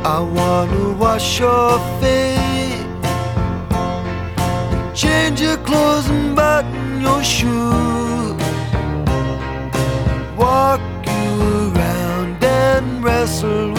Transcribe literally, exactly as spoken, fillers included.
I wanna wash your face, change your clothes and button your shoes, walk you around and wrestle